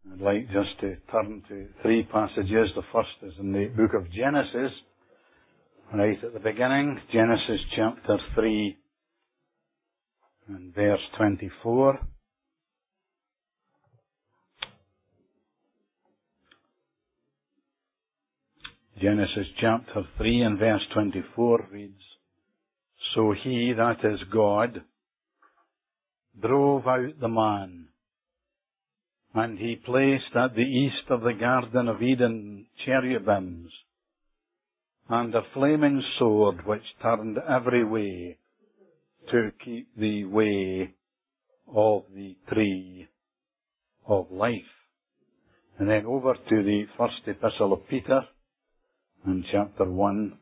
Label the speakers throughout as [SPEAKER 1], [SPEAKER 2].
[SPEAKER 1] I'd like just to turn to three passages. The first is in the book of Genesis, right at the beginning. Genesis chapter 3 and verse 24. Genesis chapter 3 and verse 24 reads, "So he, that is God, drove out the man, and he placed at the east of the Garden of Eden cherubims, and a flaming sword which turned every way to keep the way of the tree of life." And then over to the first epistle of Peter, in chapter 1.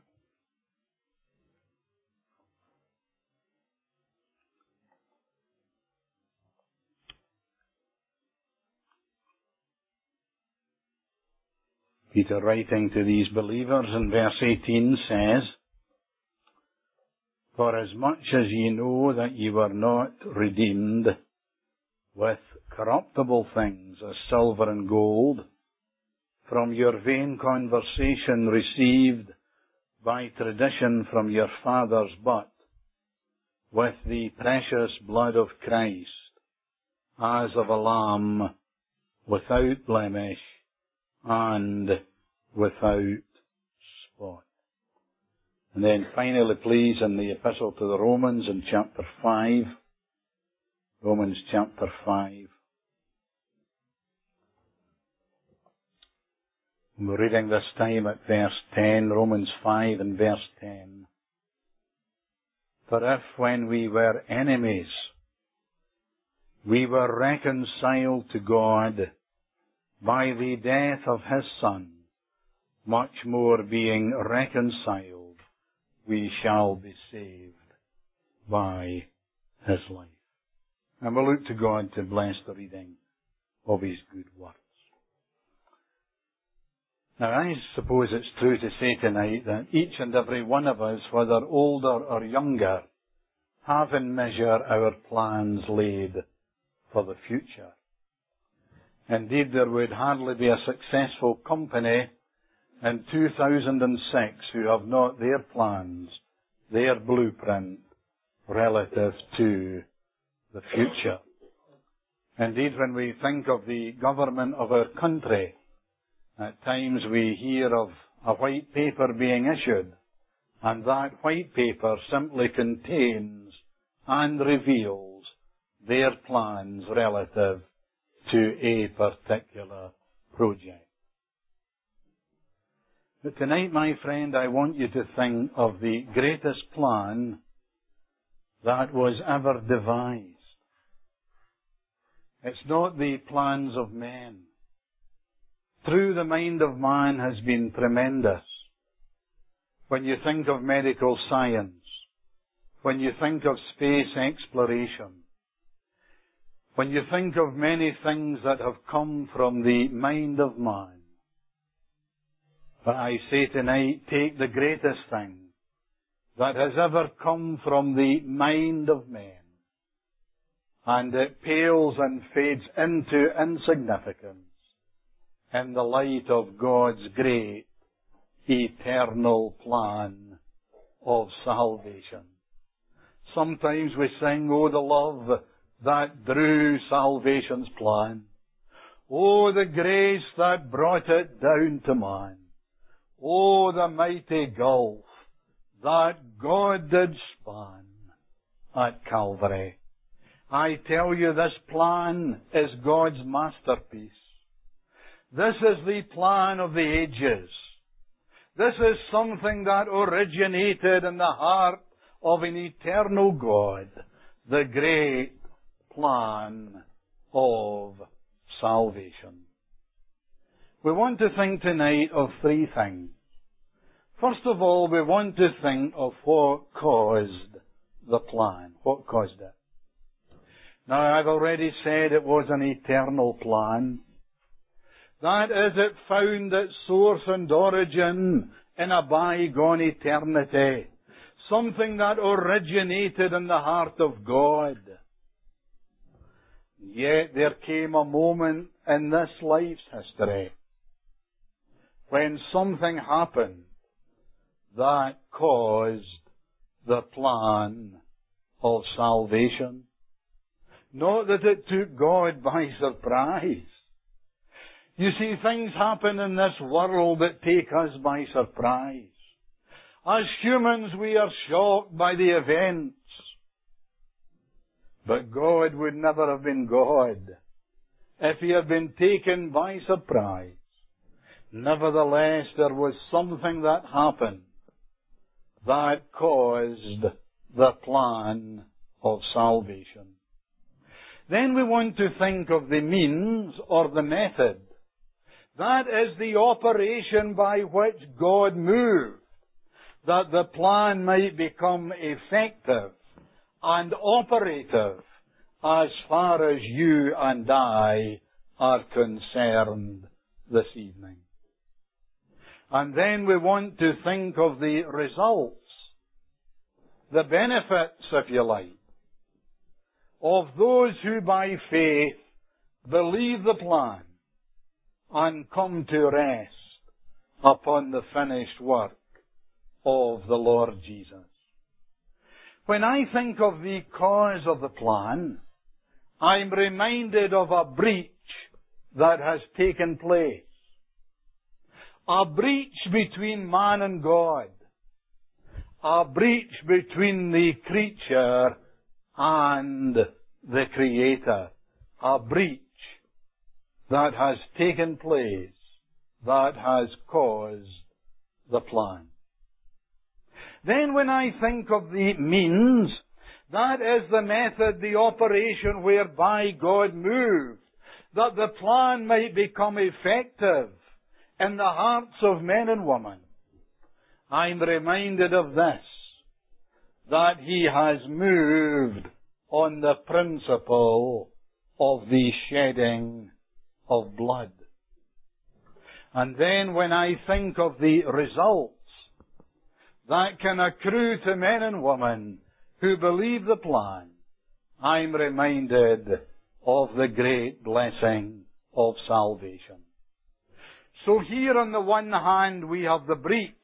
[SPEAKER 1] Peter, writing to these believers in verse 18, says, "For as much as ye know that ye were not redeemed with corruptible things as silver and gold, from your vain conversation received by tradition from your fathers, but with the precious blood of Christ, as of a lamb, without blemish and without spot." And then finally, please, in the epistle to the Romans in chapter 5, Romans chapter 5. We're reading this time at verse 10, Romans 5 and verse 10. "For if when we were enemies, we were reconciled to God by the death of His Son, much more being reconciled, we shall be saved by His life." And we'll look to God to bless the reading of His good words. Now, I suppose it's true to say tonight that each and every one of us, whether older or younger, have in measure our plans laid for the future. Indeed, there would hardly be a successful company in 2006 who have not their plans, their blueprint relative to the future. Indeed, when we think of the government of our country, at times we hear of a white paper being issued, and that white paper simply contains and reveals their plans relative to a particular project. But tonight, my friend, I want you to think of the greatest plan that was ever devised. It's not the plans of men. Through the mind of man has been tremendous. When you think of medical science, when you think of space exploration, when you think of many things that have come from the mind of man. But I say tonight, take the greatest thing that has ever come from the mind of men, and it pales and fades into insignificance in the light of God's great, eternal plan of salvation. Sometimes we sing, "Oh, the love that drew salvation's plan. Oh, the grace that brought it down to man. Oh, the mighty gulf that God did span at Calvary." I tell you, this plan is God's masterpiece. This is the plan of the ages. This is something that originated in the heart of an eternal God, the great plan of salvation. We want to think tonight of three things. First of all, we want to think of what caused the plan. What caused it? Now, I've already said it was an eternal plan. That is, it found its source and origin in a bygone eternity. Something that originated in the heart of God. Yet there came a moment in this life's history when something happened that caused the plan of salvation. Not that it took God by surprise. You see, things happen in this world that take us by surprise. As humans, we are shocked by the events. But God would never have been God if He had been taken by surprise. Nevertheless, there was something that happened that caused the plan of salvation. Then we want to think of the means or the method. That is the operation by which God moved, that the plan might become effective and operative as far as you and I are concerned this evening. And then we want to think of the results, the benefits, if you like, of those who by faith believe the plan and come to rest upon the finished work of the Lord Jesus. When I think of the cause of the plan, I'm reminded of a breach that has taken place. A breach between man and God. A breach between the creature and the Creator. A breach that has taken place, that has caused the plan. Then when I think of the means, that is the method, the operation whereby God moved, that the plan might become effective in the hearts of men and women. I'm reminded of this, that He has moved on the principle of the shedding of blood. And then when I think of the results that can accrue to men and women who believe the plan, I'm reminded of the great blessing of salvation. So here on the one hand we have the breach,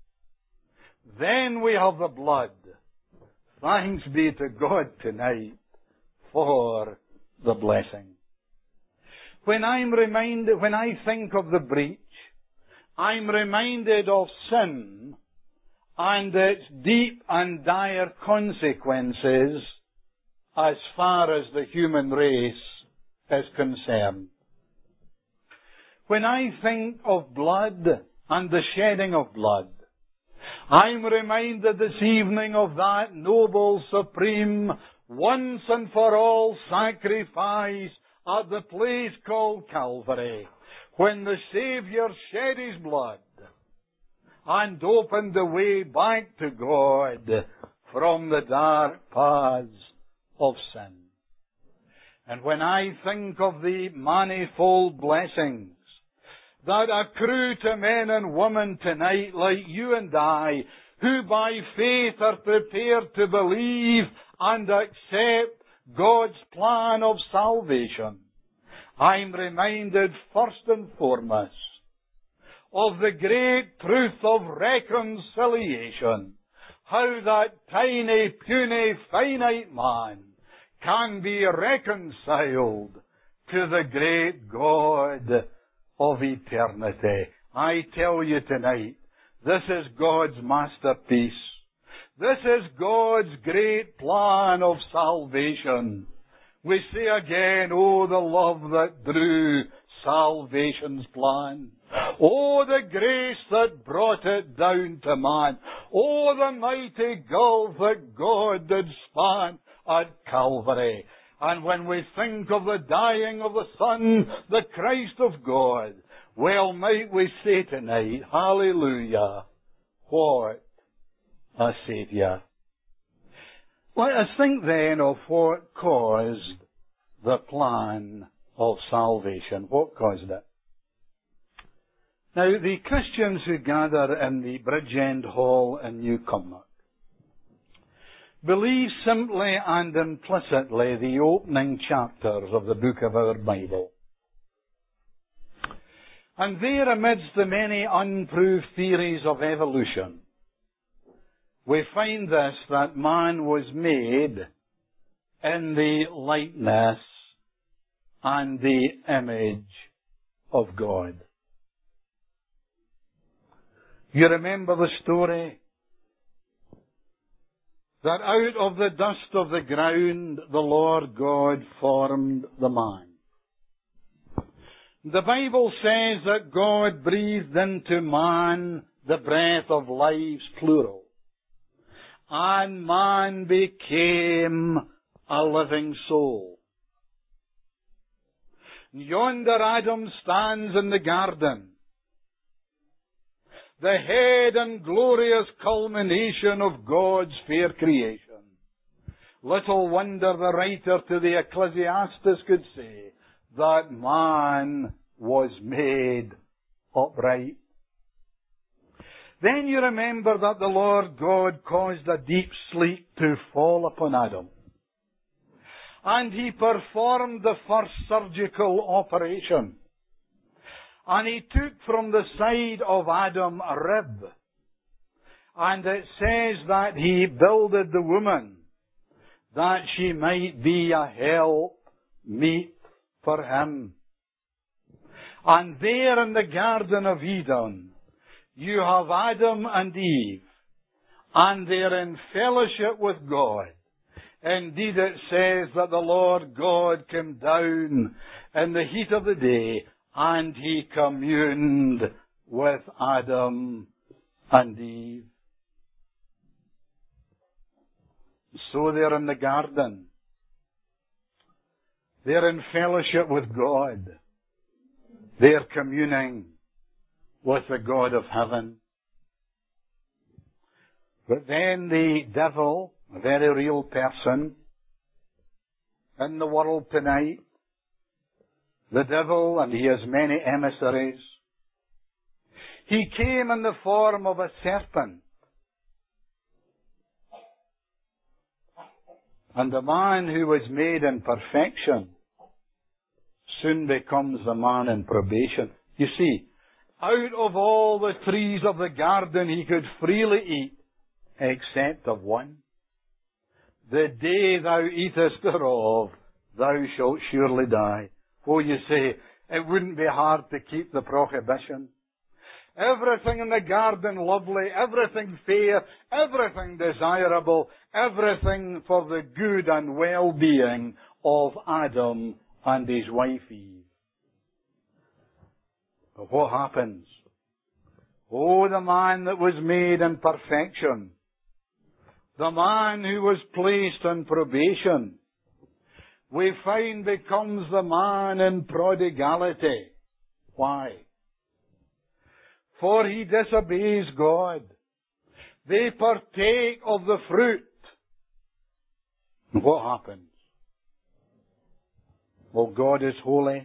[SPEAKER 1] then we have the blood. Thanks be to God tonight for the blessing. When I think of the breach, I'm reminded of sin and its deep and dire consequences as far as the human race is concerned. When I think of blood and the shedding of blood, I'm reminded this evening of that noble, supreme, once and for all sacrifice at the place called Calvary, when the Saviour shed His blood and opened the way back to God from the dark paths of sin. And when I think of the manifold blessings that accrue to men and women tonight like you and I, who by faith are prepared to believe and accept God's plan of salvation, I'm reminded first and foremost of the great truth of reconciliation, how that tiny, puny, finite man can be reconciled to the great God of eternity. I tell you tonight, this is God's masterpiece. This is God's great plan of salvation. We say again, oh, the love that drew salvation's plan. Oh, the grace that brought it down to man. Oh, the mighty gulf that God did span at Calvary. And when we think of the dying of the Son, the Christ of God, well, might we say tonight, hallelujah, what a Saviour. Let us think then of what caused the plan of salvation. What caused it? Now, the Christians who gather in the Bridgend Hall in Newcomer, believe simply and implicitly the opening chapters of the book of our Bible. And there, amidst the many unproved theories of evolution, we find this, that man was made in the likeness and the image of God. You remember the story? That out of the dust of the ground the Lord God formed the man. The Bible says that God breathed into man the breath of life, plural. And man became a living soul. Yonder Adam stands in the garden, the head and glorious culmination of God's fair creation. Little wonder the writer to the Ecclesiastes could say that man was made upright. Then you remember that the Lord God caused a deep sleep to fall upon Adam. And He performed the first surgical operation. And He took from the side of Adam a rib. And it says that He builded the woman, that she might be a help meet for him. And there in the Garden of Eden, you have Adam and Eve, and they're in fellowship with God. Indeed, it says that the Lord God came down in the heat of the day, and He communed with Adam and Eve. So they're in the garden. They're in fellowship with God. They're communing with the God of heaven. But then the devil, a very real person in the world tonight, the devil, and he has many emissaries, he came in the form of a serpent. And the man who was made in perfection soon becomes the man in probation. You see, out of all the trees of the garden he could freely eat, except of one. The day thou eatest thereof, thou shalt surely die. Oh, you say, it wouldn't be hard to keep the prohibition. Everything in the garden lovely, everything fair, everything desirable, everything for the good and well-being of Adam and his wife Eve. But what happens? Oh, the man that was made in perfection, the man who was placed in probation, we find becomes the man in prodigality. Why? For he disobeys God. They partake of the fruit. And what happens? Well, God is holy.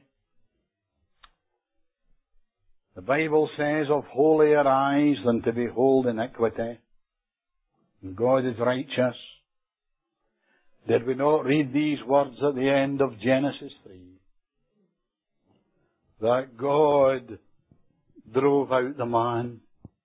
[SPEAKER 1] The Bible says, of holier eyes than to behold iniquity. And God is righteous. Did we not read these words at the end of Genesis 3? That God drove out the man.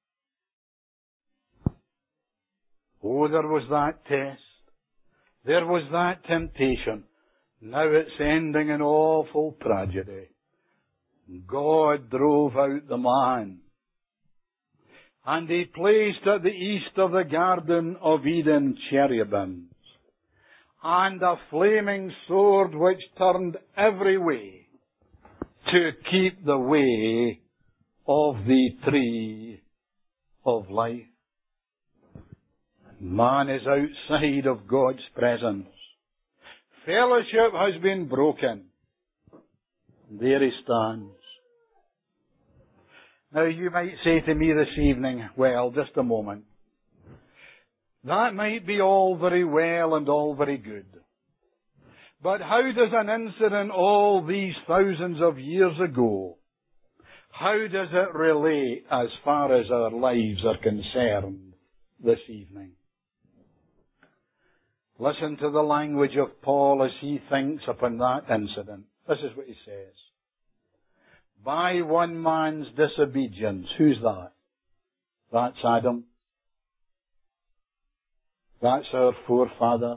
[SPEAKER 1] Oh, there was that test. There was that temptation. Now it's ending in awful tragedy. God drove out the man. And He placed at the east of the Garden of Eden cherubims, and a flaming sword which turned every way to keep the way of the tree of life. Man is outside of God's presence. Fellowship has been broken. There he stands. Now you might say to me this evening, well, just a moment. That might be all very well and all very good. But how does an incident all these thousands of years ago, how does it relate as far as our lives are concerned this evening? Listen to the language of Paul as he thinks upon that incident. This is what he says. By one man's disobedience. Who's that? That's Adam. That's our forefather.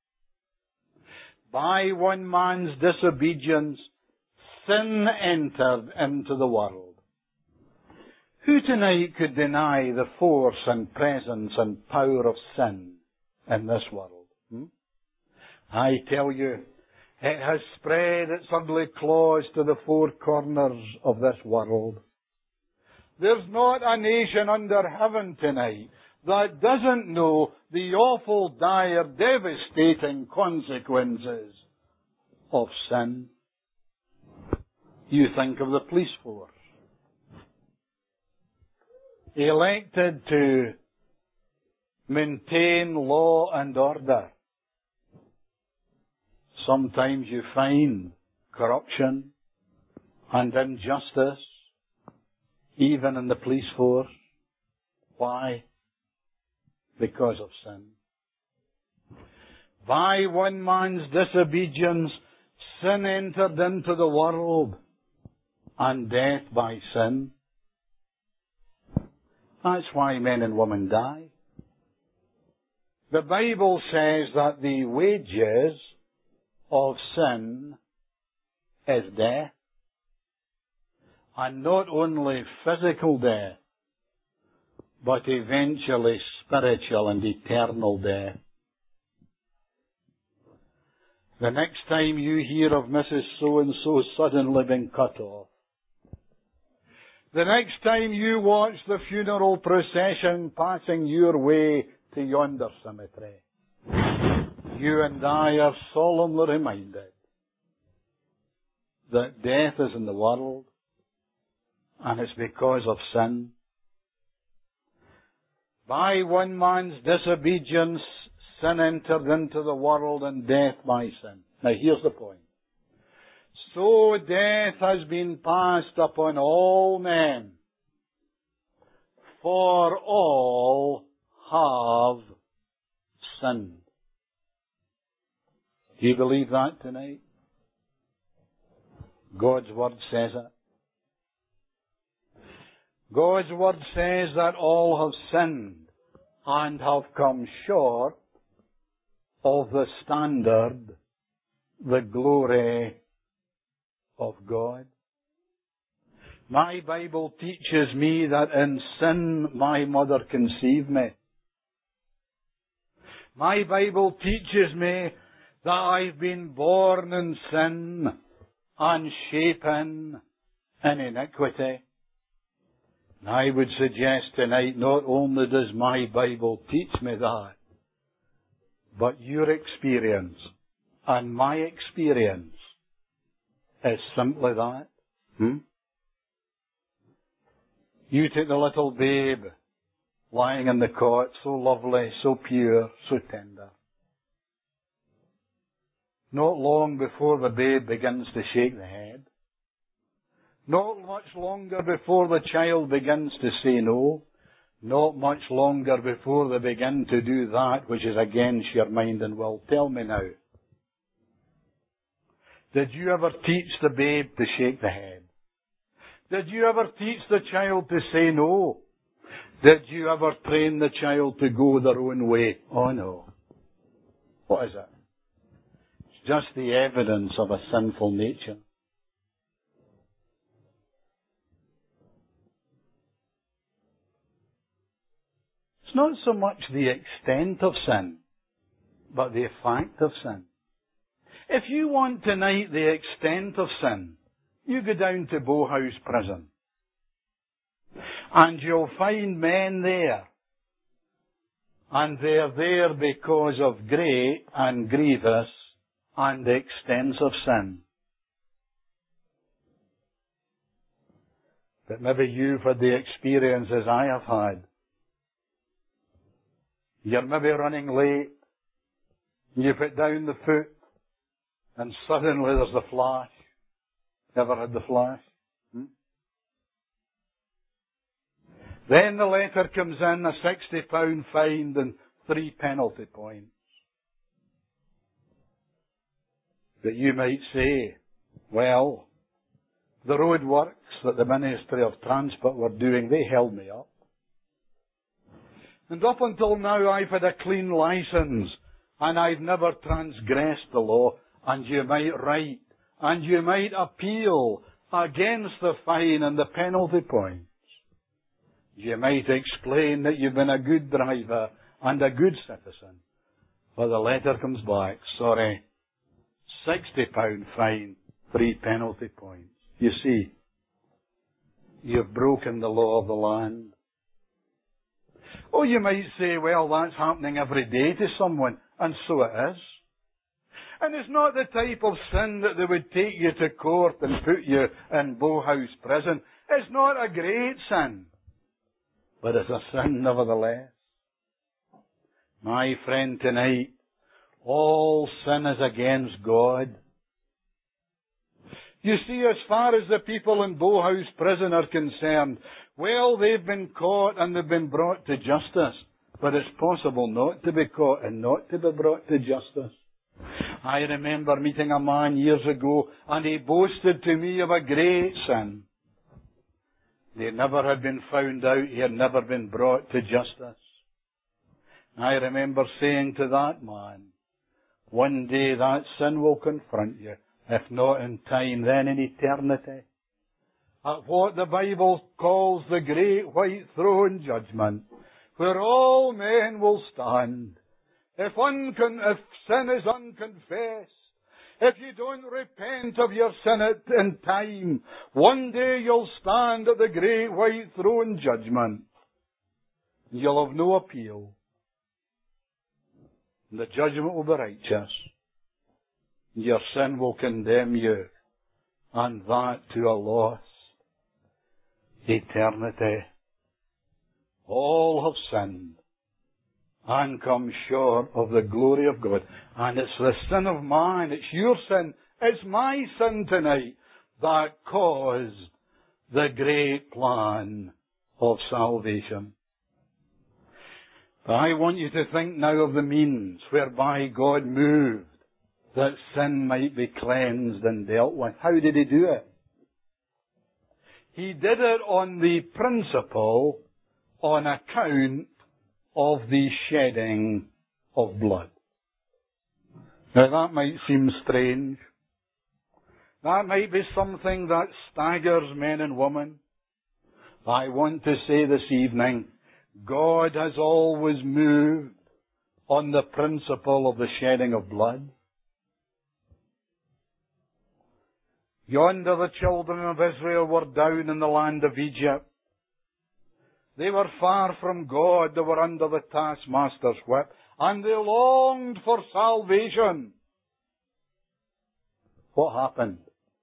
[SPEAKER 1] By one man's disobedience, sin entered into the world. Who tonight could deny the force and presence and power of sin in this world? I tell you, it has spread its ugly claws to the four corners of this world. There's not a nation under heaven tonight that doesn't know the awful, dire, devastating consequences of sin. You think of the police force, elected to maintain law and order. Sometimes you find corruption and injustice, even in the police force. Why? Because of sin. By one man's disobedience, sin entered into the world, and death by sin. That's why men and women die. The Bible says that the wages of sin is death. And not only physical death, but eventually spiritual and eternal death. The next time you hear of Mrs. So-and-so suddenly being cut off, the next time you watch the funeral procession passing your way to yonder cemetery, you and I are solemnly reminded that death is in the world, and it's because of sin. By one man's disobedience, sin entered into the world, and death by sin. Now here's the point. So death has been passed upon all men, for all have sinned. Do you believe that tonight? God's Word says it. God's Word says that all have sinned and have come short of the standard, the glory of God. My Bible teaches me that in sin my mother conceived me. My Bible teaches me that I've been born in sin and shapen in iniquity. And I would suggest tonight, not only does my Bible teach me that, but your experience and my experience is simply that. You take the little babe lying in the cot, so lovely, so pure, so tender. Not long before the babe begins to shake the head, not much longer before the child begins to say no, not much longer before they begin to do that which is against your mind and will. Tell me now, did you ever teach the babe to shake the head? Did you ever teach the child to say no? Did you ever train the child to go their own way? Oh no. What is it? It's just the evidence of a sinful nature. It's not so much the extent of sin, but the effect of sin. If you want tonight the extent of sin, you go down to Bowhouse Prison. And you'll find men there. And they're there because of great and grievous and extensive sin. But maybe you've had the experiences I have had. You're maybe running late. You put down the foot. And suddenly there's the flash. Ever had the flash? Then the letter comes in, a £60 fine and 3 penalty points. that you might say, well, the road works that the Ministry of Transport were doing, they held me up. And up until now I've had a clean licence and I've never transgressed the law. And you might write and you might appeal against the fine and the penalty points. You might explain that you've been a good driver and a good citizen. But the letter comes back, sorry, £60 fine, 3 penalty points. You see, you've broken the law of the land. Oh, you might say, well, that's happening every day to someone, and so it is. And it's not the type of sin that they would take you to court and put you in Bowhouse prison. It's not a great sin, but it's a sin nevertheless. My friend, tonight, all sin is against God. You see, as far as the people in Bowhouse prison are concerned, well, they've been caught and they've been brought to justice. But it's possible not to be caught and not to be brought to justice. I remember meeting a man years ago, and he boasted to me of a great sin. He never had been found out. He had never been brought to justice. I remember saying to that man, one day that sin will confront you. If not in time, then in eternity. At what the Bible calls the great white throne judgment, where all men will stand. If sin is unconfessed, if you don't repent of your sin in time, one day you'll stand at the great white throne judgment. You'll have no appeal. The judgment will be righteous. Your sin will condemn you, and that to a lost eternity. All have sinned and come short of the glory of God. And it's the sin of man, it's your sin, it's my sin tonight that caused the great plan of salvation. But I want you to think now of the means whereby God moved that sin might be cleansed and dealt with. How did He do it? He did it on the principle on account of the shedding of blood. Now that might seem strange. That might be something that staggers men and women. I want to say this evening, God has always moved on the principle of the shedding of blood. Yonder the children of Israel were down in the land of Egypt. They were far from God. They were under the taskmaster's whip. And they longed for salvation. What happened?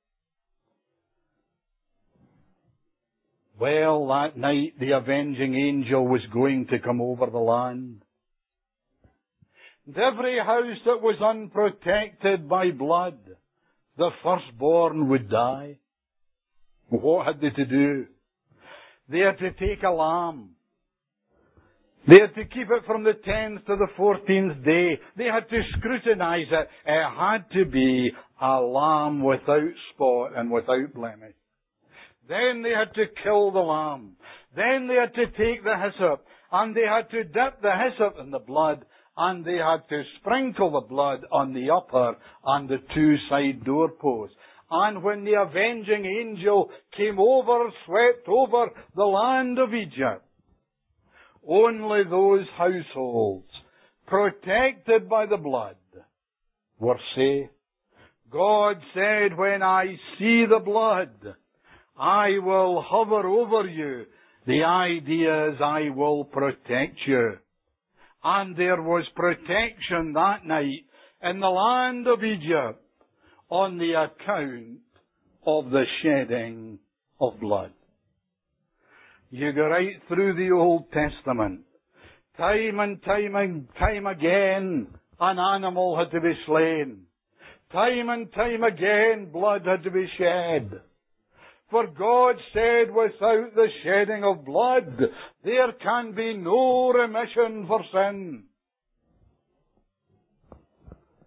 [SPEAKER 1] Well, that night the avenging angel was going to come over the land. And every house that was unprotected by blood, the firstborn would die. What had they to do? They had to take a lamb. They had to keep it from the 10th to the 14th day. They had to scrutinize it. It had to be a lamb without spot and without blemish. Then they had to kill the lamb. Then they had to take the hyssop, and they had to dip the hyssop in the blood, and they had to sprinkle the blood on the upper and the 2 side doorposts. And when the avenging angel came over, swept over the land of Egypt, only those households protected by the blood were safe. God said, when I see the blood, I will hover over you. The idea is I will protect you. And there was protection that night in the land of Egypt on the account of the shedding of blood. You go right through the Old Testament. Time and time again, an animal had to be slain. Time and time again, blood had to be shed. For God said, without the shedding of blood, there can be no remission for sin.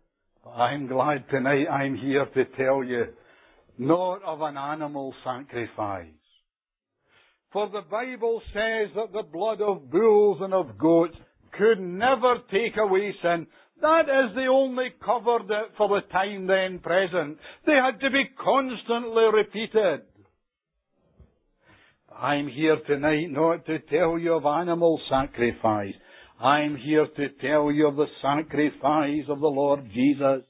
[SPEAKER 1] I'm glad tonight I'm here to tell you, not of an animal sacrifice. For the Bible says that the blood of bulls and of goats could never take away sin. That is, they only covered it for the time then present. They had to be constantly repeated. I'm here tonight not to tell you of animal sacrifice. I'm here to tell you of the sacrifice of the Lord Jesus.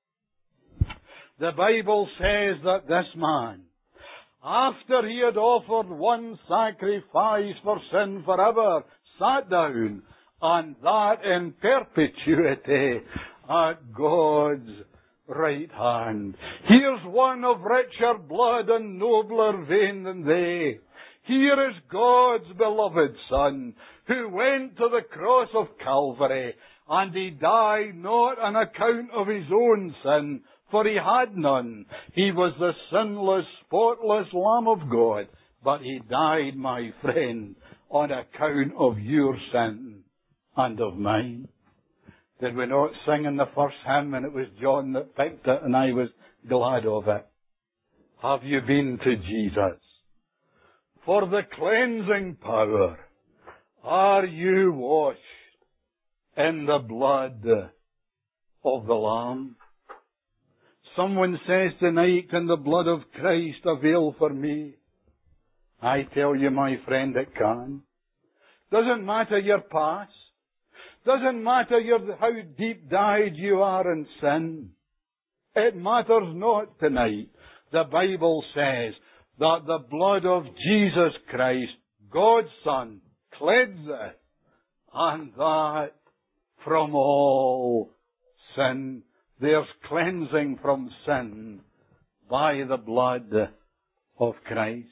[SPEAKER 1] The Bible says that this man, after he had offered one sacrifice for sin forever, sat down, and that in perpetuity, at God's right hand. Here's one of richer blood and nobler vein than they. Here is God's beloved Son, who went to the cross of Calvary, and he died not on account of his own sin, for he had none. He was the sinless, spotless Lamb of God, but he died, my friend, on account of your sin and of mine. Did we not sing in the first hymn, and it was John that picked it, and I was glad of it? Have you been to Jesus for the cleansing power? Are you washed in the blood of the Lamb? Someone says tonight, can the blood of Christ avail for me? I tell you, my friend, it can. Doesn't matter your past. Doesn't matter how deep dyed you are in sin. It matters not tonight. The Bible says that the blood of Jesus Christ, God's Son, cleanseth, and that from all sin. There's cleansing from sin by the blood of Christ.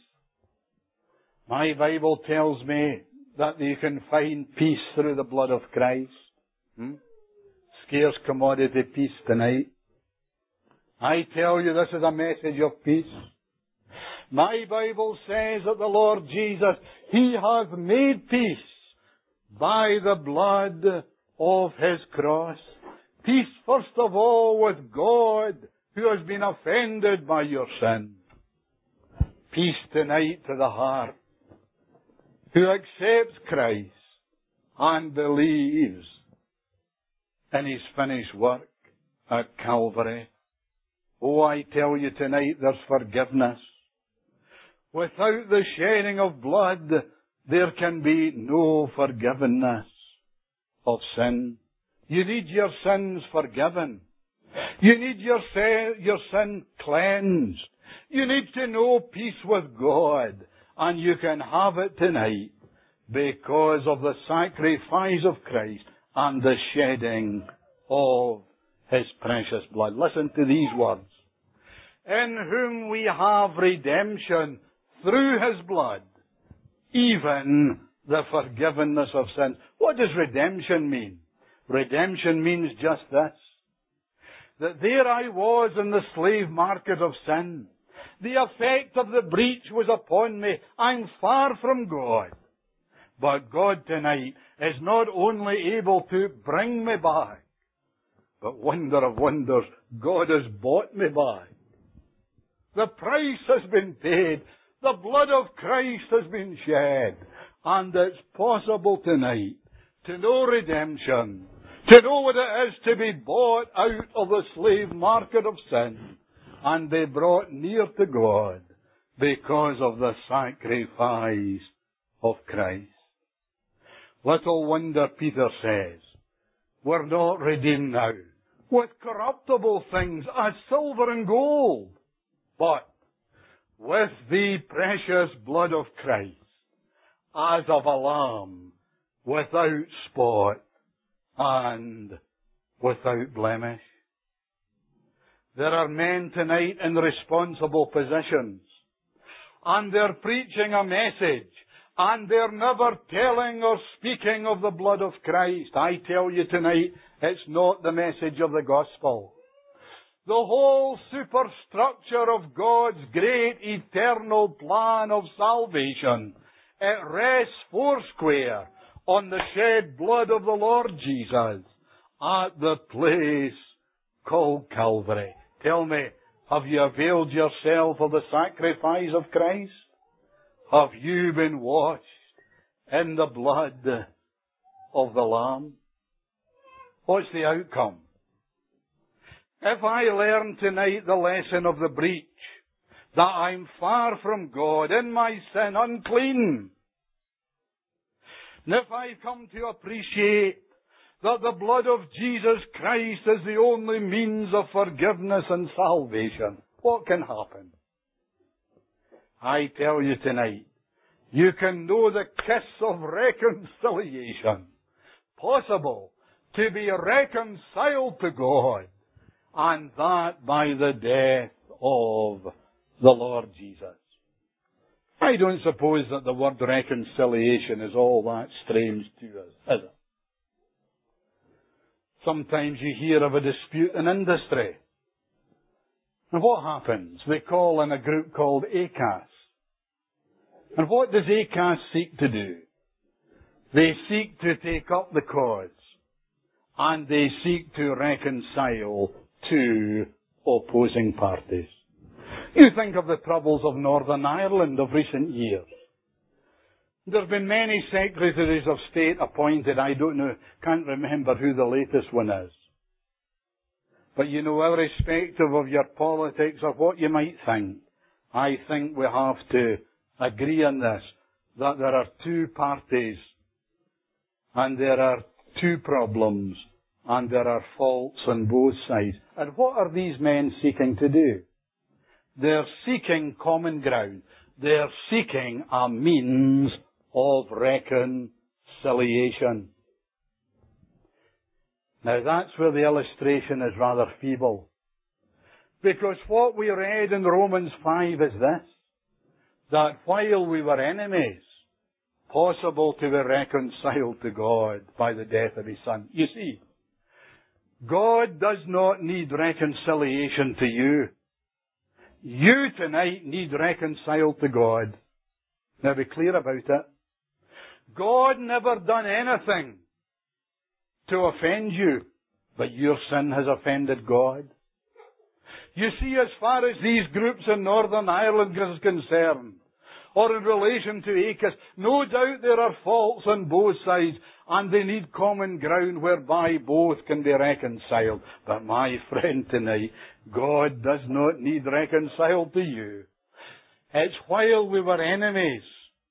[SPEAKER 1] My Bible tells me that you can find peace through the blood of Christ. Scarce commodity peace tonight. I tell you, this is a message of peace. My Bible says that the Lord Jesus, He has made peace by the blood of His cross. Peace, first of all, with God, who has been offended by your sin. Peace tonight to the heart, who accepts Christ and believes in His finished work at Calvary. Oh, I tell you tonight, there's forgiveness. Without the shedding of blood, there can be no forgiveness of sin. You need your sins forgiven. You need your sin cleansed. You need to know peace with God. And you can have it tonight because of the sacrifice of Christ and the shedding of His precious blood. Listen to these words. In whom we have redemption through His blood, even the forgiveness of sins. What does redemption mean? Redemption means just this. That there I was in the slave market of sin. The effect of the breach was upon me. I'm far from God. But God tonight is not only able to bring me back, but wonder of wonders, God has bought me back. The price has been paid. The blood of Christ has been shed. And it's possible tonight to know redemption, to know what it is to be bought out of the slave market of sin and be brought near to God because of the sacrifice of Christ. Little wonder, Peter says, we're not redeemed now with corruptible things as silver and gold, but with the precious blood of Christ, as of a lamb, without spot and without blemish. There are men tonight in responsible positions, and they're preaching a message, and they're never telling or speaking of the blood of Christ. I tell you tonight, it's not the message of the gospel. The whole superstructure of God's great eternal plan of salvation, it rests foursquare on the shed blood of the Lord Jesus at the place called Calvary. Tell me, have you availed yourself of the sacrifice of Christ? Have you been washed in the blood of the Lamb? What's the outcome? If I learn tonight the lesson of the breach, that I'm far from God, in my sin, unclean, and if I come to appreciate that the blood of Jesus Christ is the only means of forgiveness and salvation, what can happen? I tell you tonight, you can know the kiss of reconciliation, possible to be reconciled to God, and that by the death of the Lord Jesus. I don't suppose that the word reconciliation is all that strange to us, is it? Sometimes you hear of a dispute in industry. And what happens? They call in a group called ACAS. And what does ACAS seek to do? They seek to take up the cause. And they seek to reconcile two opposing parties. You think of the troubles of Northern Ireland of recent years. There's been many secretaries of state appointed. I don't know, can't remember who the latest one is. But you know, irrespective of your politics or what you might think, I think we have to agree on this, that there are two parties, and there are two problems, and there are faults on both sides. And what are these men seeking to do? They're seeking common ground. They're seeking a means of reconciliation. Now that's where the illustration is rather feeble. Because what we read in Romans 5 is this, that while we were enemies, possible to be reconciled to God by the death of His Son. You see, God does not need reconciliation to you. You tonight need reconciled to God. Now be clear about it. God never done anything to offend you, but your sin has offended God. You see, as far as these groups in Northern Ireland is concerned, or in relation to ACAS, no doubt there are faults on both sides, and they need common ground whereby both can be reconciled. But my friend tonight, God does not need reconciled to you. It's while we were enemies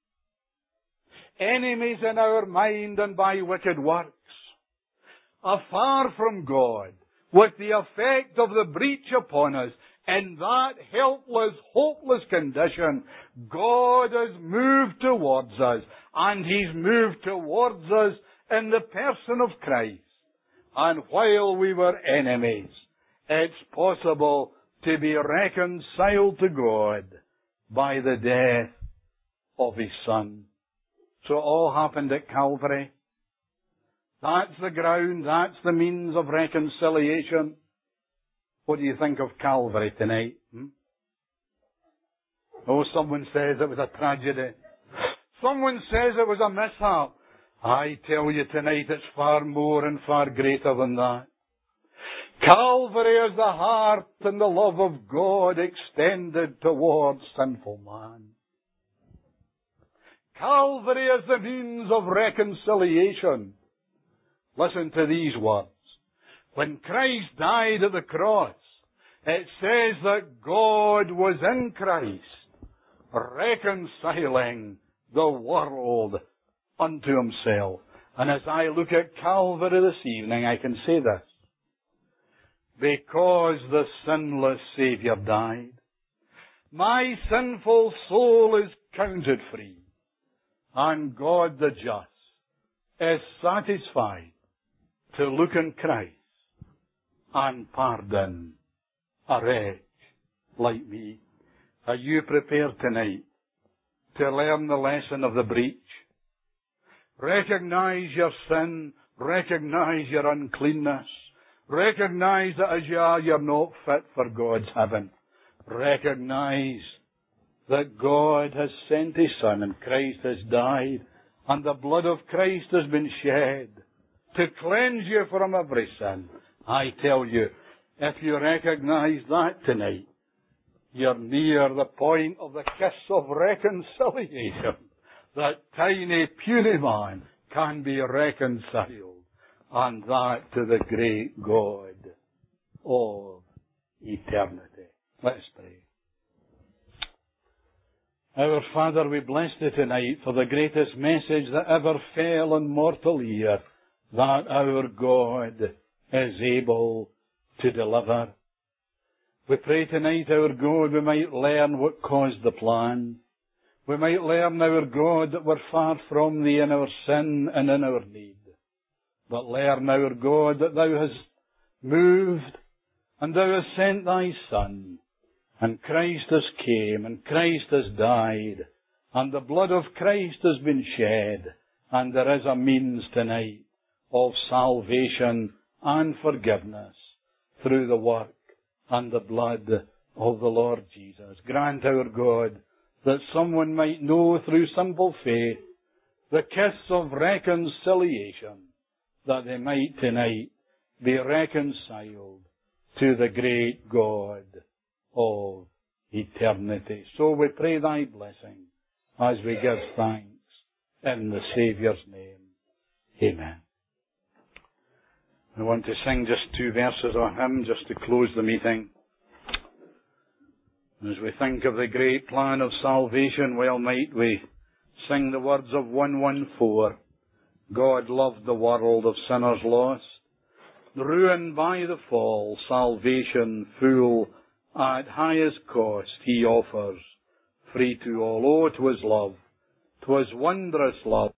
[SPEAKER 1] in our mind and by wicked works, afar from God, with the effect of the breach upon us, in that helpless, hopeless condition, God has moved towards us, and He's moved towards us in the person of Christ. And while we were enemies, it's possible to be reconciled to God by the death of His Son. So it all happened at Calvary. That's the ground, that's the means of reconciliation. What do you think of Calvary tonight? Oh, someone says it was a tragedy. Someone says it was a mishap. I tell you tonight it's far more and far greater than that. Calvary is the heart and the love of God extended towards sinful man. Calvary is the means of reconciliation. Listen to these words. When Christ died at the cross, it says that God was in Christ, reconciling the world unto Himself. And as I look at Calvary this evening, I can say this. Because the sinless Saviour died, my sinful soul is counted free, and God the just is satisfied to look in Christ and pardon a wretch like me. Are you prepared tonight to learn the lesson of the breach? Recognize your sin. Recognize your uncleanness. Recognize that as you are, you're not fit for God's heaven. Recognize that God has sent His Son and Christ has died and the blood of Christ has been shed to cleanse you from every sin. I tell you, If you recognize that tonight, you're near the point of the kiss of reconciliation. That tiny, puny man can be reconciled, and that to the great God of eternity. Let's pray. Our Father, we bless Thee tonight for the greatest message that ever fell on mortal ear, that our God is able to deliver. We pray tonight, our God, we might learn what caused the plan. We might learn, our God, that we're far from Thee in our sin and in our need. But learn, our God, that Thou hast moved and Thou hast sent Thy Son, and Christ has came, and Christ has died, and the blood of Christ has been shed, and there is a means tonight of salvation and forgiveness through the work and the blood of the Lord Jesus. Grant, our God, that someone might know through simple faith the kiss of reconciliation, that they might tonight be reconciled to the great God of eternity. So we pray Thy blessing as we give thanks in the Saviour's name. Amen. I want to sing just 2 verses of a hymn just to close the meeting. As we think of the great plan of salvation, well might we sing the words of 114. God loved the world of sinners lost, ruined by the fall, salvation full at highest cost He offers, free to all. Oh, 'twas love, 'twas wondrous love.